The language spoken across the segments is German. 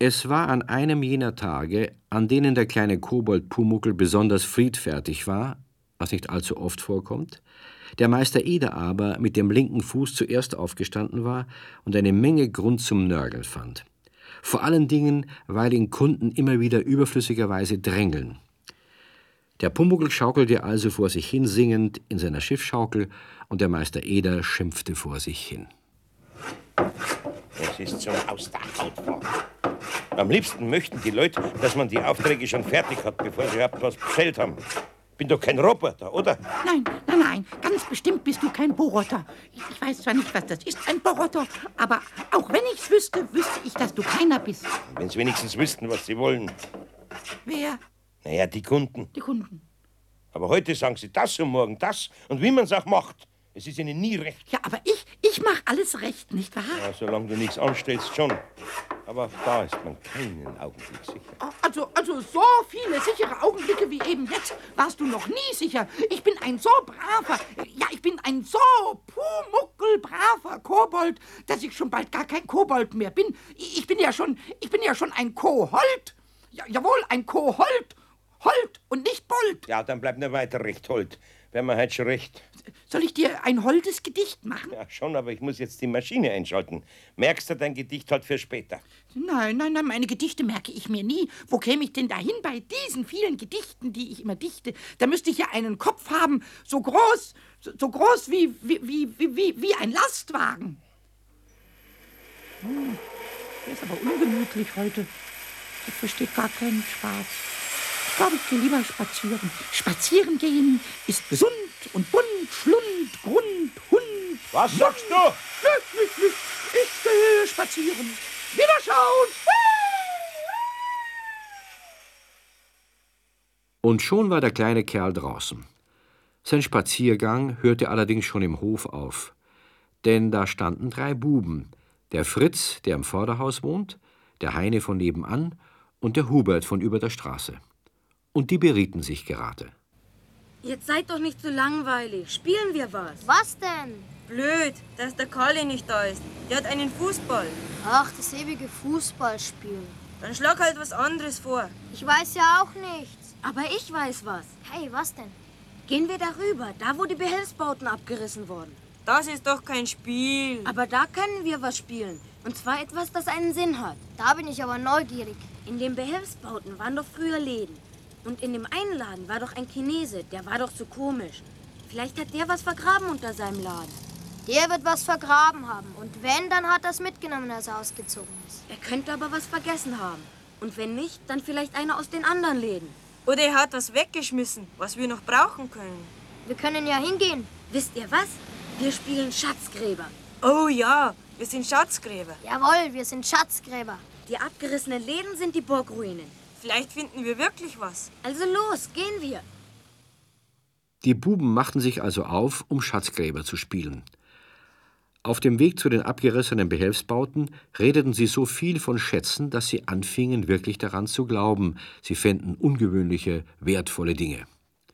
Es war an einem jener Tage, an denen der kleine Kobold Pumuckl besonders friedfertig war, was nicht allzu oft vorkommt, der Meister Eder aber mit dem linken Fuß zuerst aufgestanden war und eine Menge Grund zum Nörgeln fand. Vor allen Dingen, weil ihn Kunden immer wieder überflüssigerweise drängeln. Der Pumuckl schaukelte also vor sich hin singend in seiner Schiffschaukel und der Meister Eder schimpfte vor sich hin. Das ist zum Aus der Haut fahren. Am liebsten möchten die Leute, dass man die Aufträge schon fertig hat, bevor sie überhaupt was bestellt haben. Bin doch kein Roboter, oder? Nein, ganz bestimmt bist du kein Bohrotter. Ich weiß zwar nicht, was das ist, ein Bohrotter, aber auch wenn ich's wüsste ich, dass du keiner bist. Wenn sie wenigstens wüssten, was sie wollen. Wer? Naja, die Kunden. Die Kunden. Aber heute sagen sie das und morgen das und wie man es auch macht. Es ist ihnen nie recht. Ja, aber ich mache alles recht, nicht wahr? Ja, solange du nichts anstellst, schon. Aber da ist man keinen Augenblick sicher. Also so viele sichere Augenblicke wie eben jetzt warst du noch nie sicher. Ich bin ein so Pumuckl-braver Kobold, dass ich schon bald gar kein Kobold mehr bin. Ich bin ja schon ein Koholt. Ja, jawohl, ein Koholt. Holt und nicht Bold. Ja, dann bleib nur weiter recht hold. Wär mir halt schon recht. Soll ich dir ein holdes Gedicht machen? Ja, schon, aber ich muss jetzt die Maschine einschalten. Merkst du dein Gedicht halt für später? Nein, meine Gedichte merke ich mir nie. Wo käme ich denn dahin bei diesen vielen Gedichten, die ich immer dichte? Da müsste ich ja einen Kopf haben, so groß wie ein Lastwagen. Der ist aber ungemütlich heute. Das versteht gar keinen Spaß. Ich glaube, ich gehe lieber spazieren. Spazieren gehen ist gesund und bunt, Schlund, Grund, Hund. Was sagst du? Nicht. Ich gehe spazieren. Wiederschauen. Und schon war der kleine Kerl draußen. Sein Spaziergang hörte allerdings schon im Hof auf. Denn da standen 3 Buben. Der Fritz, der im Vorderhaus wohnt, der Heine von nebenan und der Hubert von über der Straße. Und die berieten sich gerade. Jetzt seid doch nicht so langweilig. Spielen wir was. Was denn? Blöd, dass der Karli nicht da ist. Der hat einen Fußball. Ach, das ewige Fußballspielen. Dann schlag halt was anderes vor. Ich weiß ja auch nichts. Aber ich weiß was. Hey, was denn? Gehen wir darüber, da wo die Behelfsbauten abgerissen wurden. Das ist doch kein Spiel. Aber da können wir was spielen. Und zwar etwas, das einen Sinn hat. Da bin ich aber neugierig. In den Behelfsbauten waren doch früher Läden. Und in dem einen Laden war doch ein Chinese, der war doch so komisch. Vielleicht hat der was vergraben unter seinem Laden. Der wird was vergraben haben. Und wenn, dann hat er es mitgenommen, als er ausgezogen ist. Er könnte aber was vergessen haben. Und wenn nicht, dann vielleicht einer aus den anderen Läden. Oder er hat was weggeschmissen, was wir noch brauchen können. Wir können ja hingehen. Wisst ihr was? Wir spielen Schatzgräber. Oh ja, wir sind Schatzgräber. Jawohl, wir sind Schatzgräber. Die abgerissenen Läden sind die Burgruinen. Vielleicht finden wir wirklich was. Also los, gehen wir. Die Buben machten sich also auf, um Schatzgräber zu spielen. Auf dem Weg zu den abgerissenen Behelfsbauten redeten sie so viel von Schätzen, dass sie anfingen, wirklich daran zu glauben, sie fänden ungewöhnliche, wertvolle Dinge.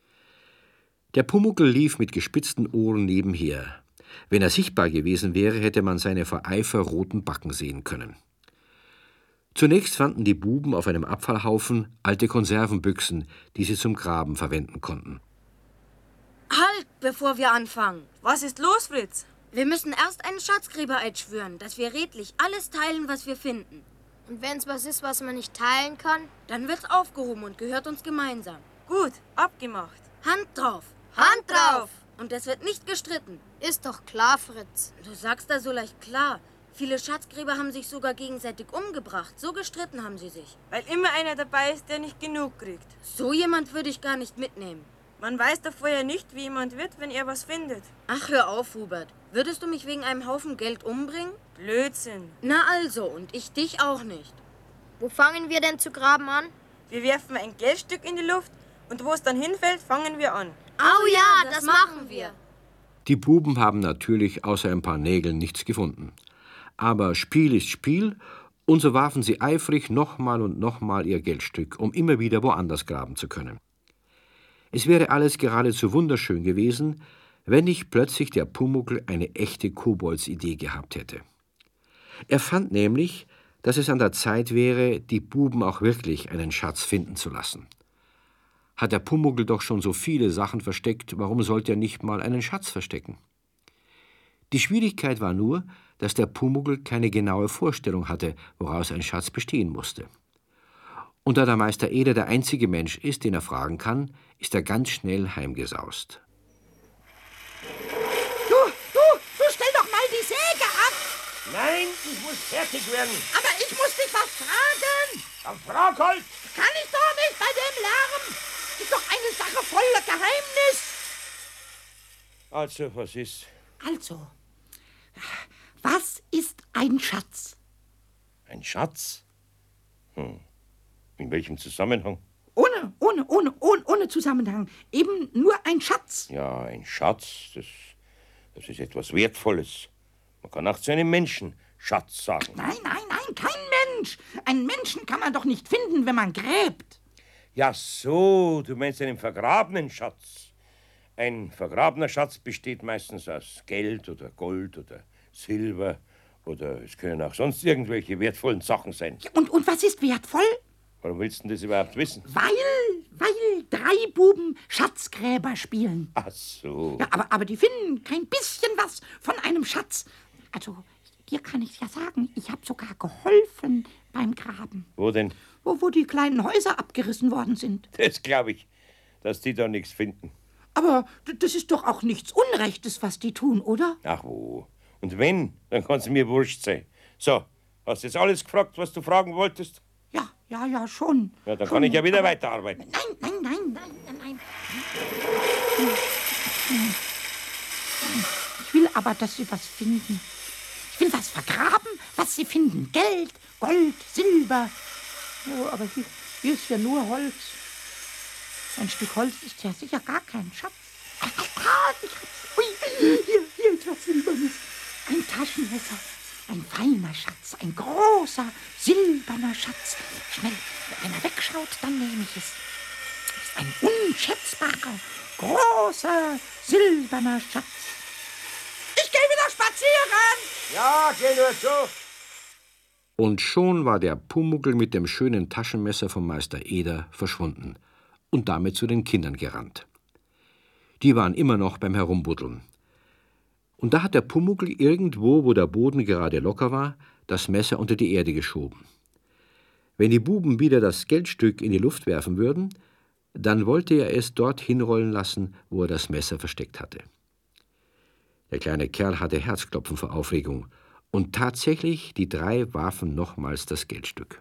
Der Pumuckl lief mit gespitzten Ohren nebenher. Wenn er sichtbar gewesen wäre, hätte man seine vor Eifer roten Backen sehen können. Zunächst fanden die Buben auf einem Abfallhaufen alte Konservenbüchsen, die sie zum Graben verwenden konnten. Halt, bevor wir anfangen. Was ist los, Fritz? Wir müssen erst einen Schatzgräbereid schwören, dass wir redlich alles teilen, was wir finden. Und wenn es was ist, was man nicht teilen kann? Dann wird's aufgehoben und gehört uns gemeinsam. Gut, abgemacht. Hand drauf. Hand drauf! Und es wird nicht gestritten. Ist doch klar, Fritz. Du sagst da so leicht klar. Viele Schatzgräber haben sich sogar gegenseitig umgebracht. So gestritten haben sie sich. Weil immer einer dabei ist, der nicht genug kriegt. So jemand würde ich gar nicht mitnehmen. Man weiß doch vorher nicht, wie jemand wird, wenn er was findet. Ach, hör auf, Hubert. Würdest du mich wegen einem Haufen Geld umbringen? Blödsinn. Na also, und ich dich auch nicht. Wo fangen wir denn zu graben an? Wir werfen ein Geldstück in die Luft und wo es dann hinfällt, fangen wir an. Oh ja, das machen wir. Die Buben haben natürlich außer ein paar Nägeln nichts gefunden. Aber Spiel ist Spiel, und so warfen sie eifrig nochmal und nochmal ihr Geldstück, um immer wieder woanders graben zu können. Es wäre alles geradezu wunderschön gewesen, wenn nicht plötzlich der Pumuckl eine echte Koboldsidee gehabt hätte. Er fand nämlich, dass es an der Zeit wäre, die Buben auch wirklich einen Schatz finden zu lassen. Hat der Pumuckl doch schon so viele Sachen versteckt, warum sollte er nicht mal einen Schatz verstecken? Die Schwierigkeit war nur, dass der Pumuckl keine genaue Vorstellung hatte, woraus ein Schatz bestehen musste. Und da der Meister Eder der einzige Mensch ist, den er fragen kann, ist er ganz schnell heimgesaust. Du stell doch mal die Säge ab! Nein, ich muss fertig werden. Aber ich muss dich was fragen! Dann frag halt. Kann ich doch nicht bei dem Lärm! Ist doch eine Sache voller Geheimnis! Also, was ist? Also, was ist ein Schatz? Ein Schatz? In welchem Zusammenhang? Ohne Zusammenhang. Eben nur ein Schatz. Ja, ein Schatz, das ist etwas Wertvolles. Man kann auch zu einem Menschen Schatz sagen. Nein, kein Mensch. Einen Menschen kann man doch nicht finden, wenn man gräbt. Ja, so, du meinst einen vergrabenen Schatz. Ein vergrabener Schatz besteht meistens aus Geld oder Gold oder Silber oder es können auch sonst irgendwelche wertvollen Sachen sein. Ja, und was ist wertvoll? Warum willst du das überhaupt wissen? Weil 3 Buben Schatzgräber spielen. Ach so. Ja, aber die finden kein bisschen was von einem Schatz. Also, dir kann ich ja sagen, ich habe sogar geholfen beim Graben. Wo denn? Wo die kleinen Häuser abgerissen worden sind. Das glaube ich, dass die da nichts finden. Aber das ist doch auch nichts Unrechtes, was die tun, oder? Ach wo. Und wenn, dann kann es mir wurscht sein. So, hast du jetzt alles gefragt, was du fragen wolltest? Ja, schon. Ja, dann kann ich ja wieder weiterarbeiten. Nein. Ich will aber, dass sie was finden. Ich will was vergraben, was sie finden. Geld, Gold, Silber. Oh, aber hier ist ja nur Holz. Ein Stück Holz ist ja sicher gar kein Schatz. Hier ist was Silbernes. Ein Taschenmesser. Ein feiner Schatz, ein großer, silberner Schatz. Schnell, wenn er wegschaut, dann nehme ich es. Es ist ein unschätzbarer, großer, silberner Schatz. Ich gehe wieder spazieren! Ja, geh nur so. Und schon war der Pumuckl mit dem schönen Taschenmesser vom Meister Eder verschwunden und damit zu den Kindern gerannt. Die waren immer noch beim Herumbuddeln. Und da hat der Pumuckl irgendwo, wo der Boden gerade locker war, das Messer unter die Erde geschoben. Wenn die Buben wieder das Geldstück in die Luft werfen würden, dann wollte er es dort hinrollen lassen, wo er das Messer versteckt hatte. Der kleine Kerl hatte Herzklopfen vor Aufregung, und tatsächlich, die 3 warfen nochmals das Geldstück.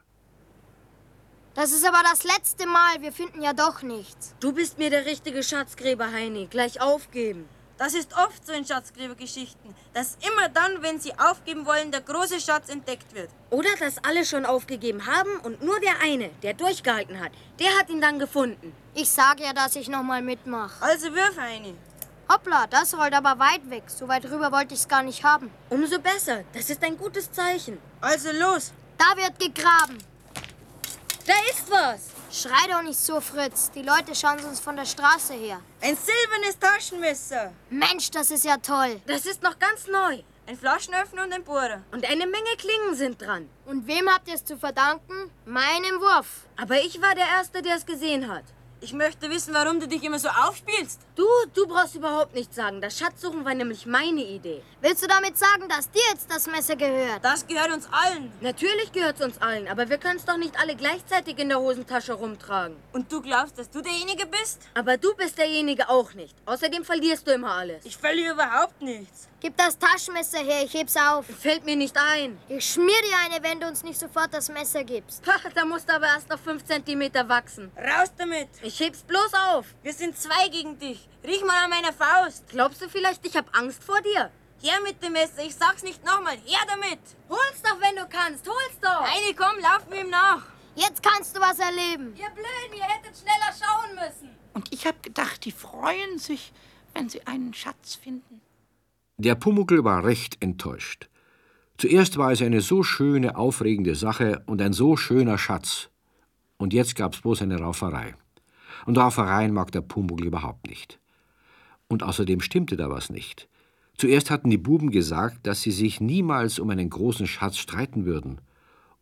Das ist aber das letzte Mal, wir finden ja doch nichts. Du bist mir der richtige Schatzgräber, Heini. Gleich aufgeben. Das ist oft so in Schatzgräbergeschichten, dass immer dann, wenn sie aufgeben wollen, der große Schatz entdeckt wird. Oder dass alle schon aufgegeben haben und nur der eine, der durchgehalten hat, der hat ihn dann gefunden. Ich sage ja, dass ich noch mal mitmache. Also wirf, Heini. Hoppla, das rollt aber weit weg. So weit rüber wollte ich es gar nicht haben. Umso besser. Das ist ein gutes Zeichen. Also los. Da wird gegraben. Da ist was. Schrei doch nicht so, Fritz. Die Leute schauen uns von der Straße her. Ein silbernes Taschenmesser. Mensch, das ist ja toll. Das ist noch ganz neu. Ein Flaschenöffner und ein Bohrer. Und eine Menge Klingen sind dran. Und wem habt ihr es zu verdanken? Meinem Wurf. Aber ich war der Erste, der es gesehen hat. Ich möchte wissen, warum du dich immer so aufspielst. Du brauchst überhaupt nichts sagen. Das Schatzsuchen war nämlich meine Idee. Willst du damit sagen, dass dir jetzt das Messer gehört? Das gehört uns allen. Natürlich gehört es uns allen, aber wir können es doch nicht alle gleichzeitig in der Hosentasche rumtragen. Und du glaubst, dass du derjenige bist? Aber du bist derjenige auch nicht. Außerdem verlierst du immer alles. Ich verliere überhaupt nichts. Gib das Taschenmesser her, ich heb's auf. Fällt mir nicht ein. Ich schmier dir eine, wenn du uns nicht sofort das Messer gibst. Da musst du aber erst noch 5 Zentimeter wachsen. Raus damit. Ich heb's bloß auf. Wir sind 2 gegen dich. Riech mal an meiner Faust. Glaubst du vielleicht, ich hab Angst vor dir? Her mit dem Messer, ich sag's nicht nochmal. Her damit. Hol's doch, wenn du kannst. Hol's doch. Heini, komm, laufen wir ihm nach. Jetzt kannst du was erleben. Ihr Blöden, ihr hättet schneller schauen müssen. Und ich habe gedacht, die freuen sich, wenn sie einen Schatz finden. Der Pumuckl war recht enttäuscht. Zuerst war es eine so schöne, aufregende Sache und ein so schöner Schatz. Und jetzt gab's bloß eine Rauferei. Und Raufereien mag der Pumuckl überhaupt nicht. Und außerdem stimmte da was nicht. Zuerst hatten die Buben gesagt, dass sie sich niemals um einen großen Schatz streiten würden.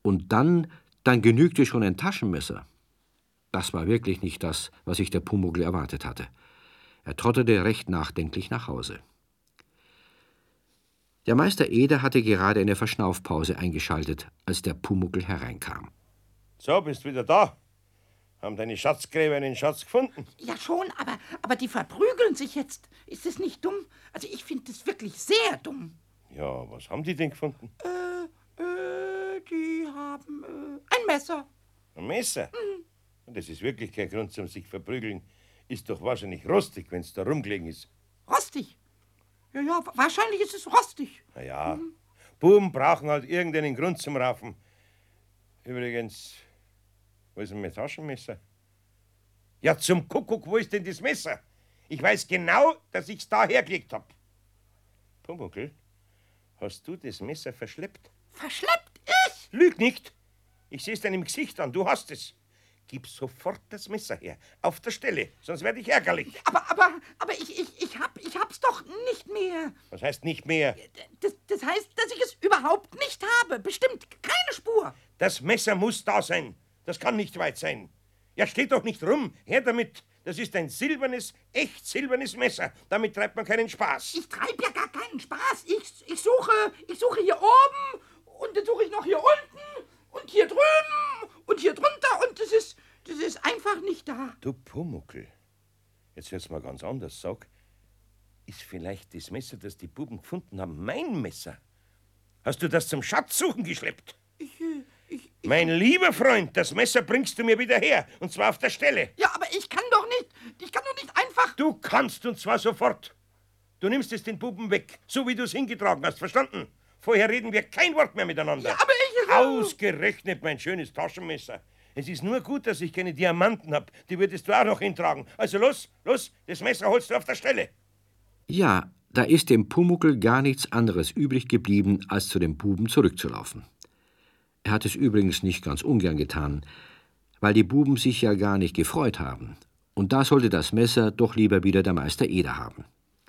Und dann genügte schon ein Taschenmesser. Das war wirklich nicht das, was sich der Pumuckl erwartet hatte. Er trottete recht nachdenklich nach Hause. Der Meister Eder hatte gerade eine Verschnaufpause eingeschaltet, als der Pumuckl hereinkam. So, bist wieder da. Haben deine Schatzgräber einen Schatz gefunden? Ja schon, aber die verprügeln sich jetzt. Ist es nicht dumm? Also ich finde es wirklich sehr dumm. Ja, was haben die denn gefunden? Die haben ein Messer. Ein Messer? Das ist wirklich kein Grund zum sich verprügeln. Ist doch wahrscheinlich rostig, wenn es da rumgelegen ist. Rostig? Ja, wahrscheinlich ist es rostig. Na ja, Buben brauchen halt irgendeinen Grund zum Raufen. Übrigens, wo ist denn mein Taschenmesser? Ja, zum Kuckuck, wo ist denn das Messer? Ich weiß genau, dass ich's da hergelegt hab. Pumuckl, hast du das Messer verschleppt? Verschleppt ich? Lüg nicht! Ich seh's deinem Gesicht an, du hast es. Gib sofort das Messer her, auf der Stelle, sonst werde ich ärgerlich. Aber ich hab's doch nicht mehr. Was heißt nicht mehr? Das heißt, dass ich es überhaupt nicht habe. Bestimmt keine Spur. Das Messer muss da sein. Das kann nicht weit sein. Ja, steht doch nicht rum. Her damit. Das ist ein silbernes, echt silbernes Messer. Damit treibt man keinen Spaß. Ich treibe ja gar keinen Spaß. Ich suche hier oben und dann suche ich noch hier unten und hier drüben und hier drunter und das ist einfach nicht da. Du Pumuckl, jetzt hör's mal ganz anders. Sag, ist vielleicht das Messer, das die Buben gefunden haben, mein Messer? Hast du das zum Schatzsuchen geschleppt? Mein lieber Freund, das Messer bringst du mir wieder her. Und zwar auf der Stelle. Ja, aber ich kann doch nicht einfach... Du kannst, und zwar sofort. Du nimmst es den Buben weg, so wie du es hingetragen hast, verstanden? Vorher reden wir kein Wort mehr miteinander. Ja, aber ich... Ausgerechnet mein schönes Taschenmesser. Es ist nur gut, dass ich keine Diamanten hab. Die würdest du auch noch hintragen. Also los, das Messer holst du auf der Stelle. Ja, da ist dem Pumuckl gar nichts anderes übrig geblieben, als zu dem Buben zurückzulaufen. Er hat es übrigens nicht ganz ungern getan, weil die Buben sich ja gar nicht gefreut haben. Und da sollte das Messer doch lieber wieder der Meister Eder haben.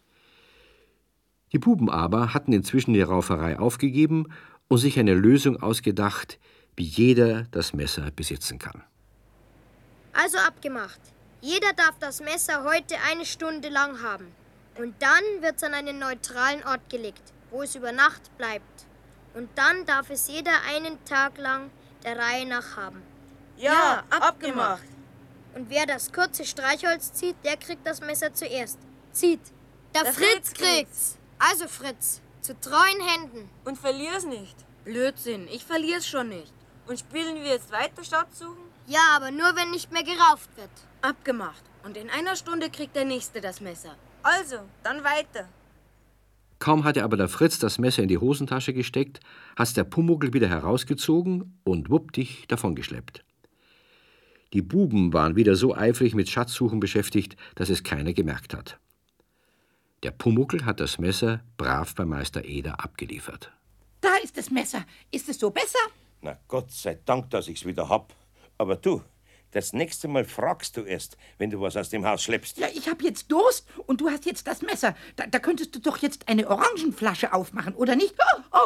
Die Buben aber hatten inzwischen die Rauferei aufgegeben und sich eine Lösung ausgedacht, wie jeder das Messer besitzen kann. Also abgemacht. Jeder darf das Messer heute 1 Stunde lang haben. Und dann wird's an einen neutralen Ort gelegt, wo es über Nacht bleibt. Und dann darf es jeder einen Tag lang der Reihe nach haben. Ja, abgemacht. Und wer das kurze Streichholz zieht, der kriegt das Messer zuerst. Zieht. Der Fritz kriegt's. Also Fritz, zu treuen Händen. Und verlier's nicht. Blödsinn, ich verlier's schon nicht. Und spielen wir jetzt weiter Schatz suchen? Ja, aber nur wenn nicht mehr gerauft wird. Abgemacht. Und in 1 Stunde kriegt der Nächste das Messer. Also, dann weiter. Kaum hatte aber der Fritz das Messer in die Hosentasche gesteckt, hat's der Pumuckl wieder herausgezogen und wuppdig davongeschleppt. Die Buben waren wieder so eifrig mit Schatzsuchen beschäftigt, dass es keiner gemerkt hat. Der Pumuckl hat das Messer brav bei Meister Eder abgeliefert. Da ist das Messer. Ist es so besser? Na Gott sei Dank, dass ich's wieder hab. Aber du, das nächste Mal fragst du erst, wenn du was aus dem Haus schleppst. Ja, ich hab jetzt Durst und du hast jetzt das Messer. Da könntest du doch jetzt eine Orangenflasche aufmachen, oder nicht?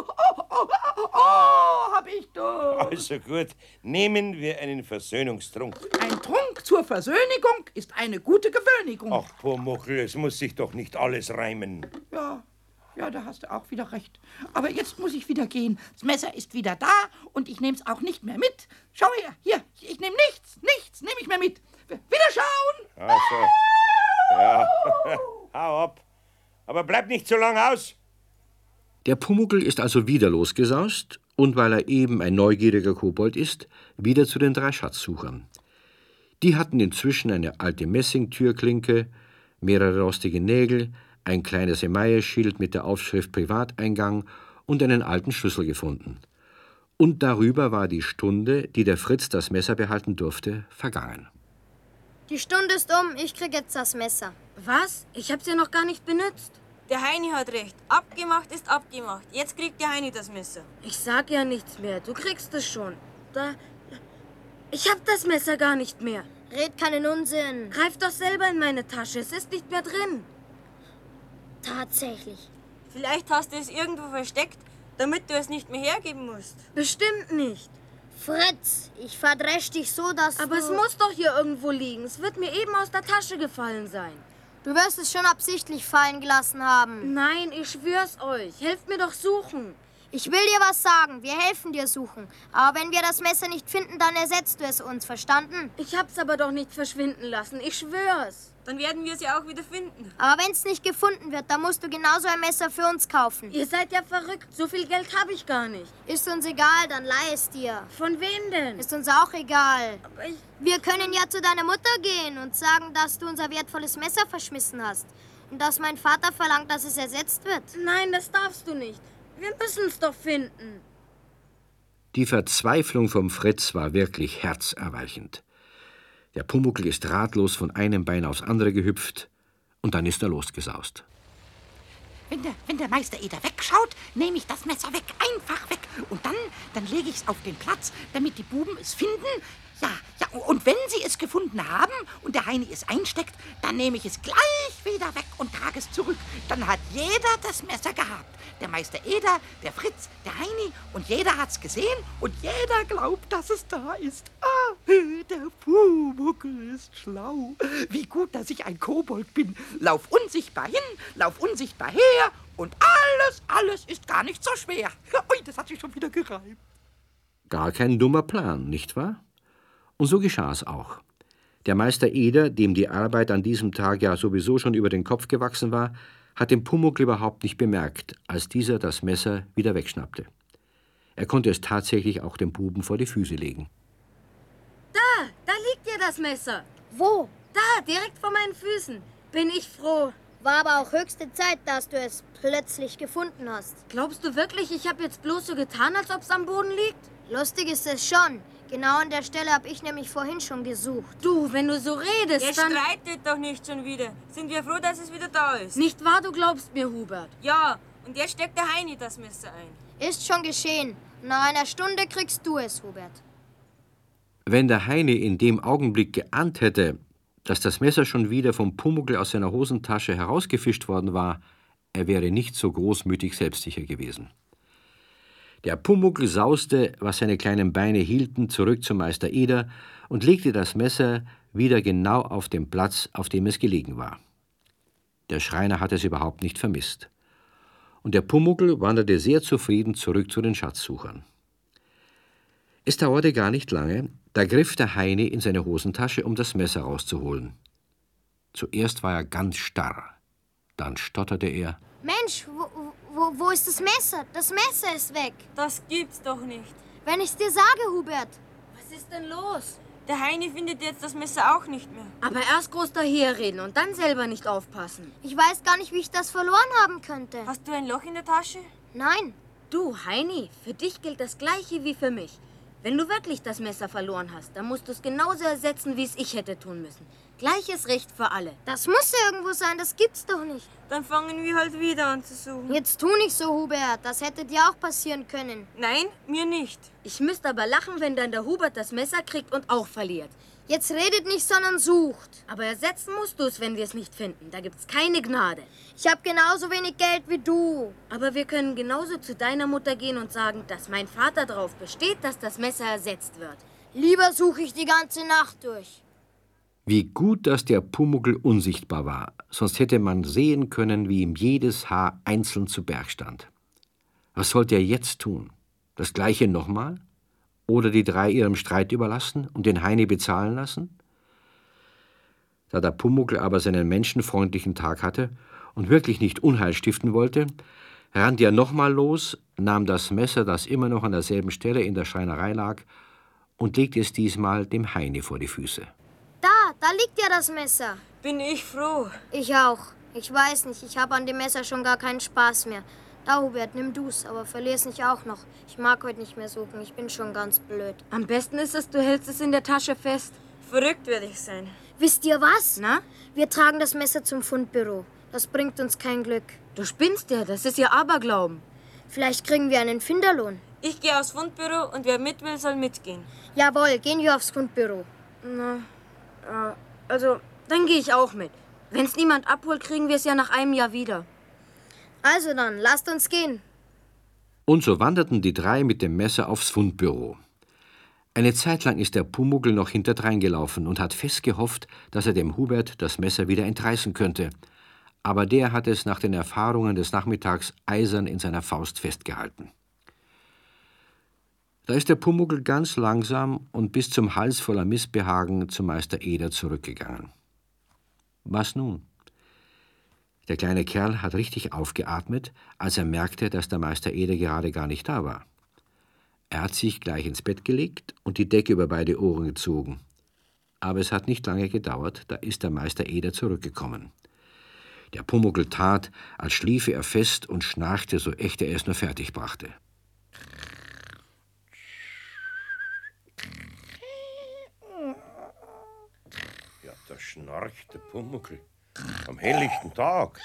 Hab ich Durst. Also gut, nehmen wir einen Versöhnungstrunk. Ein Trunk zur Versöhnigung ist eine gute Gewöhnigung. Ach, Pumuckl, es muss sich doch nicht alles reimen. Ja, da hast du auch wieder recht. Aber jetzt muss ich wieder gehen. Das Messer ist wieder da und ich nehm's auch nicht mehr mit. Schau her, hier, ich nehme nichts nehme ich mehr mit. Wiederschauen! Also, ja, hau ab. Aber bleib nicht so lang aus. Der Pumuckl ist also wieder losgesaust und, weil er eben ein neugieriger Kobold ist, wieder zu den 3 Schatzsuchern. Die hatten inzwischen eine alte Messingtürklinke, mehrere rostige Nägel, ein kleines Emailleschild mit der Aufschrift Privateingang und einen alten Schlüssel gefunden. Und darüber war die Stunde, die der Fritz das Messer behalten durfte, vergangen. Die Stunde ist ich krieg jetzt das Messer. Was? Ich hab's ja noch gar nicht benutzt. Der Heini hat recht. Abgemacht ist abgemacht. Jetzt kriegt der Heini das Messer. Ich sag ja nichts mehr. Du kriegst es schon. Ich hab das Messer gar nicht mehr. Red keinen Unsinn. Greif doch selber in meine Tasche. Es ist nicht mehr drin. Tatsächlich. Vielleicht hast du es irgendwo versteckt, damit du es nicht mehr hergeben musst. Bestimmt nicht. Fritz, ich verdresch dich so, dass Aber es muss doch hier irgendwo liegen. Es wird mir eben aus der Tasche gefallen sein. Du wirst es schon absichtlich fallen gelassen haben. Nein, ich schwör's euch. Helft mir doch suchen. Ich will dir was sagen. Wir helfen dir suchen. Aber wenn wir das Messer nicht finden, dann ersetzt du es uns. Verstanden? Ich hab's aber doch nicht verschwinden lassen. Ich schwör's. Dann werden wir sie auch wieder finden. Aber wenn es nicht gefunden wird, dann musst du genauso ein Messer für uns kaufen. Ihr seid ja verrückt. So viel Geld habe ich gar nicht. Ist uns egal, dann leih es dir. Von wem denn? Ist uns auch egal. Aber ich... Wir können ja zu deiner Mutter gehen und sagen, dass du unser wertvolles Messer verschmissen hast. Und dass mein Vater verlangt, dass es ersetzt wird. Nein, das darfst du nicht. Wir müssen es doch finden. Die Verzweiflung vom Fritz war wirklich herzerweichend. Der Pumuckl ist ratlos von einem Bein aufs andere gehüpft und dann ist er losgesaust. Wenn der Meister Eder wegschaut, nehme ich das Messer weg, einfach weg. Und dann lege ich es auf den Platz, damit die Buben es finden. Ja, und wenn sie es gefunden haben und der Heini es einsteckt, dann nehme ich es gleich wieder weg und trage es zurück. Dann hat jeder das Messer gehabt. Der Meister Eder, der Fritz, der Heini und jeder hat's gesehen und jeder glaubt, dass es da ist. Ah, der Pumuckl ist schlau. Wie gut, dass ich ein Kobold bin. Lauf unsichtbar hin, lauf unsichtbar her und alles ist gar nicht so schwer. Ui, das hat sich schon wieder gereimt. Gar kein dummer Plan, nicht wahr? Und so geschah es auch. Der Meister Eder, dem die Arbeit an diesem Tag ja sowieso schon über den Kopf gewachsen war, hat den Pumuckl überhaupt nicht bemerkt, als dieser das Messer wieder wegschnappte. Er konnte es tatsächlich auch dem Buben vor die Füße legen. Da liegt ja das Messer. Wo? Da, direkt vor meinen Füßen. Bin ich froh. War aber auch höchste Zeit, dass du es plötzlich gefunden hast. Glaubst du wirklich, ich habe jetzt bloß so getan, als ob es am Boden liegt? Lustig ist es schon. Genau an der Stelle habe ich nämlich vorhin schon gesucht. Du, wenn du so redest, Ihr dann... streitet doch nicht schon wieder. Sind wir froh, dass es wieder da ist? Nicht wahr, du glaubst mir, Hubert? Ja, und jetzt steckt der Heini das Messer ein. Ist schon geschehen. Nach einer Stunde kriegst du es, Hubert. Wenn der Heini in dem Augenblick geahnt hätte, dass das Messer schon wieder vom Pumuckl aus seiner Hosentasche herausgefischt worden war, er wäre nicht so großmütig selbstsicher gewesen. Der Pumuckl sauste, was seine kleinen Beine hielten, zurück zum Meister Eder und legte das Messer wieder genau auf den Platz, auf dem es gelegen war. Der Schreiner hatte es überhaupt nicht vermisst. Und der Pumuckl wanderte sehr zufrieden zurück zu den Schatzsuchern. Es dauerte gar nicht lange, da griff der Heini in seine Hosentasche, um das Messer rauszuholen. Zuerst war er ganz starr, dann stotterte er: Mensch, wo ist das Messer? Das Messer ist weg. Das gibt's doch nicht. Wenn ich's dir sage, Hubert. Was ist denn los? Der Heini findet jetzt das Messer auch nicht mehr. Aber erst groß daherreden und dann selber nicht aufpassen. Ich weiß gar nicht, wie ich das verloren haben könnte. Hast du ein Loch in der Tasche? Nein. Du, Heini, für dich gilt das Gleiche wie für mich. Wenn du wirklich das Messer verloren hast, dann musst du es genauso ersetzen, wie es ich hätte tun müssen. Gleiches Recht für alle. Das muss ja irgendwo sein, das gibt's doch nicht. Dann fangen wir halt wieder an zu suchen. Jetzt tu nicht so, Hubert. Das hätte dir auch passieren können. Nein, mir nicht. Ich müsste aber lachen, wenn dann der Hubert das Messer kriegt und auch verliert. Jetzt redet nicht, sondern sucht. Aber ersetzen musst du es, wenn wir es nicht finden. Da gibt's keine Gnade. Ich habe genauso wenig Geld wie du. Aber wir können genauso zu deiner Mutter gehen und sagen, dass mein Vater darauf besteht, dass das Messer ersetzt wird. Lieber suche ich die ganze Nacht durch. Wie gut, dass der Pumuckl unsichtbar war, sonst hätte man sehen können, wie ihm jedes Haar einzeln zu Berg stand. Was sollte er jetzt tun? Das Gleiche nochmal? Oder die drei ihrem Streit überlassen und den Heini bezahlen lassen? Da der Pumuckl aber seinen menschenfreundlichen Tag hatte und wirklich nicht Unheil stiften wollte, rannte er nochmal los, nahm das Messer, das immer noch an derselben Stelle in der Schreinerei lag, und legte es diesmal dem Heini vor die Füße. Da liegt ja das Messer. Bin ich froh. Ich auch. Ich weiß nicht, ich habe an dem Messer schon gar keinen Spaß mehr. Da, Hubert, nimm du's, aber verlier's nicht auch noch. Ich mag heute nicht mehr suchen, ich bin schon ganz blöd. Am besten ist es, du hältst es in der Tasche fest. Verrückt werde ich sein. Wisst ihr was? Na? Wir tragen das Messer zum Fundbüro. Das bringt uns kein Glück. Du spinnst ja, das ist ja Aberglauben. Vielleicht kriegen wir einen Finderlohn. Ich gehe aufs Fundbüro und wer mit will, soll mitgehen. Jawohl, gehen wir aufs Fundbüro. Also, dann gehe ich auch mit. Wenn's niemand abholt, kriegen wir es ja nach einem Jahr wieder. Also dann, lasst uns gehen. Und so wanderten die drei mit dem Messer aufs Fundbüro. Eine Zeit lang ist der Pumuckl noch hinterdrein gelaufen und hat fest gehofft, dass er dem Hubert das Messer wieder entreißen könnte. Aber der hat es nach den Erfahrungen des Nachmittags eisern in seiner Faust festgehalten. Da ist der Pumuckl ganz langsam und bis zum Hals voller Missbehagen zum Meister Eder zurückgegangen. Was nun? Der kleine Kerl hat richtig aufgeatmet, als er merkte, dass der Meister Eder gerade gar nicht da war. Er hat sich gleich ins Bett gelegt und die Decke über beide Ohren gezogen. Aber es hat nicht lange gedauert, da ist der Meister Eder zurückgekommen. Der Pumuckl tat, als schliefe er fest und schnarchte, so echt er es nur fertig brachte. Ja, da schnarcht der Pumuckl am helllichten Tag.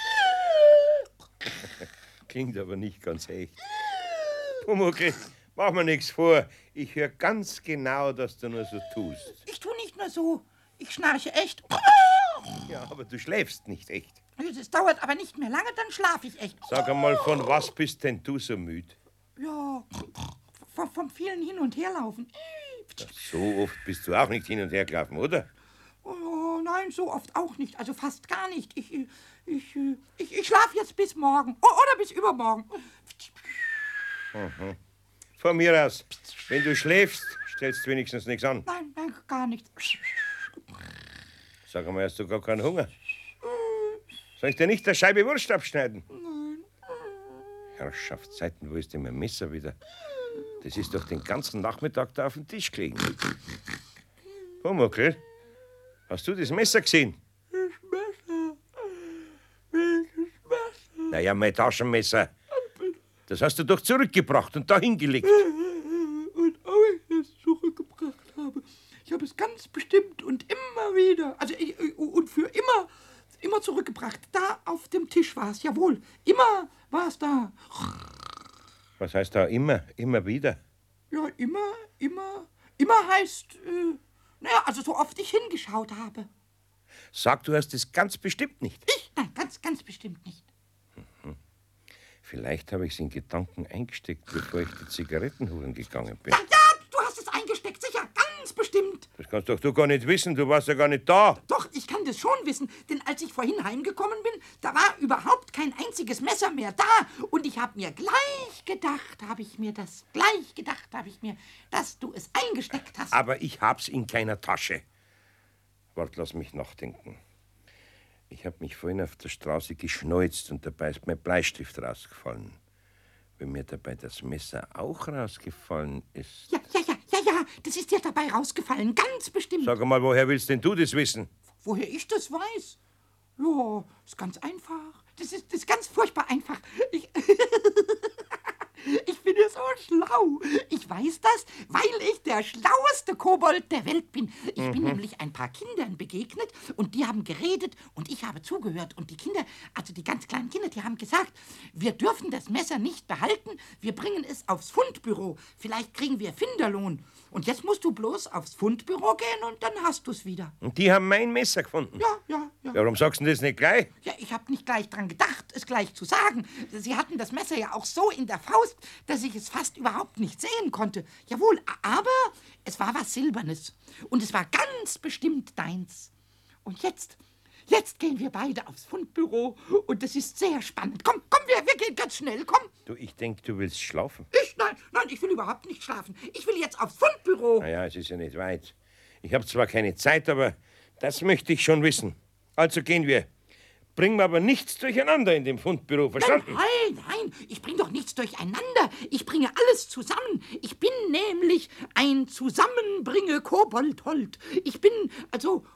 Klingt aber nicht ganz echt. Pumuckl, mach mir nichts vor. Ich höre ganz genau, dass du nur so tust. Ich tu nicht nur so. Ich schnarche echt. Ja, aber du schläfst nicht echt. Das dauert aber nicht mehr lange, dann schlafe ich echt. Sag einmal, von was bist denn du so müde? Ja, vom vielen Hin- und Herlaufen. Ja, so oft bist du auch nicht hin und her gelaufen, oder? Oh, nein, so oft auch nicht. Also fast gar nicht. Ich schlafe jetzt bis morgen. Oder bis übermorgen. Mhm. Von mir aus. Wenn du schläfst, stellst du wenigstens nichts an. Nein, gar nichts. Sag einmal, hast du gar keinen Hunger? Soll ich dir nicht eine Scheibe Wurst abschneiden? Nein. Herrschaftszeiten, wo ist denn mein Messer wieder? Das ist doch den ganzen Nachmittag da auf dem Tisch gelegen. Pumuckl, hast du das Messer gesehen? Das Messer? Welches Messer? Naja, mein Taschenmesser. Das hast du doch zurückgebracht und da hingelegt. Und ob ich es zurückgebracht habe. Ich habe es ganz bestimmt und immer wieder, und für immer zurückgebracht. Da auf dem Tisch war es, jawohl. Immer war es da. Was heißt da immer? Immer wieder? Ja, immer heißt, also so oft ich hingeschaut habe. Sag, du hast es ganz bestimmt nicht. Ich? Nein, ganz bestimmt nicht. Vielleicht habe ich es in Gedanken eingesteckt, bevor ich die Zigaretten holen gegangen bin. Ja, du hast es eingesteckt, sicher, ganz bestimmt. Das kannst doch du gar nicht wissen, du warst ja gar nicht da. Doch, ich kann das schon wissen, denn als ich vorhin heimgekommen bin, da war überhaupt kein einziges Messer mehr da. Und ich habe mir gleich gedacht, dass du es eingesteckt hast. Aber ich hab's in keiner Tasche. Wart, lass mich nachdenken. Ich habe mich vorhin auf der Straße geschneuzt und dabei ist mein Bleistift rausgefallen. Wenn mir dabei das Messer auch rausgefallen ist... Ja, das ist dir dabei rausgefallen, ganz bestimmt. Sag mal, woher willst denn du das wissen? Woher ich das weiß? Ja, ist ganz einfach. Das ist ganz furchtbar einfach. Ich bin ja so schlau. Ich weiß das, weil ich der schlaueste Kobold der Welt bin. Ich bin nämlich ein paar Kindern begegnet und die haben geredet und ich habe zugehört. Und die Kinder, also die ganz kleinen Kinder, die haben gesagt, wir dürfen das Messer nicht behalten, wir bringen es aufs Fundbüro. Vielleicht kriegen wir Finderlohn. Und jetzt musst du bloß aufs Fundbüro gehen und dann hast du es wieder. Und die haben mein Messer gefunden? Ja. Warum sagst du das nicht gleich? Ja, ich habe nicht gleich dran gedacht, es gleich zu sagen. Sie hatten das Messer ja auch so in der Faust, dass ich es fast überhaupt nicht sehen konnte. Jawohl, aber es war was Silbernes. Und es war ganz bestimmt deins. Und jetzt gehen wir beide aufs Fundbüro. Und das ist sehr spannend. Komm, wir gehen ganz schnell, komm. Du, ich denke, du willst schlafen. Nein, ich will überhaupt nicht schlafen. Ich will jetzt aufs Fundbüro. Naja, es ist ja nicht weit. Ich habe zwar keine Zeit, aber das möchte ich schon wissen. Also gehen wir. Bringen wir aber nichts durcheinander in dem Fundbüro, verstanden? Nein, ich bringe doch nichts durcheinander. Ich bringe alles zusammen. Ich bin nämlich ein Zusammenbringe-Koboldhold. Ich bin, also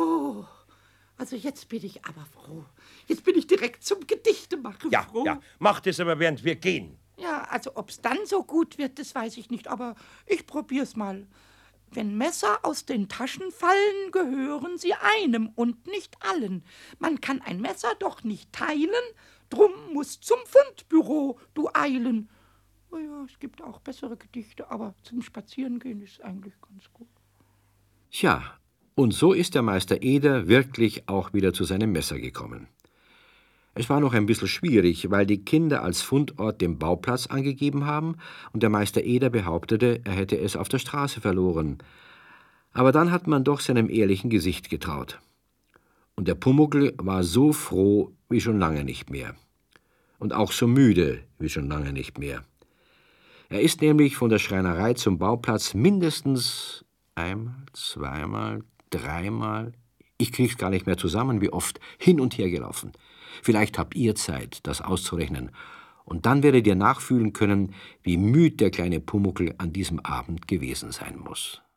jetzt bin ich aber froh. Jetzt bin ich direkt zum Gedichtemachen froh. Ja, mach das aber, während wir gehen. Ja, also ob's dann so gut wird, das weiß ich nicht, aber ich probier's mal. Wenn Messer aus den Taschen fallen, gehören sie einem und nicht allen. Man kann ein Messer doch nicht teilen, drum muss zum Fundbüro du eilen. Oh ja, es gibt auch bessere Gedichte, aber zum Spazierengehen ist eigentlich ganz gut. Tja, und so ist der Meister Eder wirklich auch wieder zu seinem Messer gekommen. Es war noch ein bisschen schwierig, weil die Kinder als Fundort den Bauplatz angegeben haben und der Meister Eder behauptete, er hätte es auf der Straße verloren. Aber dann hat man doch seinem ehrlichen Gesicht getraut. Und der Pumuckl war so froh wie schon lange nicht mehr. Und auch so müde wie schon lange nicht mehr. Er ist nämlich von der Schreinerei zum Bauplatz mindestens einmal, zweimal, dreimal, ich krieg's gar nicht mehr zusammen, wie oft, hin und her gelaufen. Vielleicht habt ihr Zeit, das auszurechnen. Und dann werdet ihr nachfühlen können, wie müd der kleine Pumuckl an diesem Abend gewesen sein muss.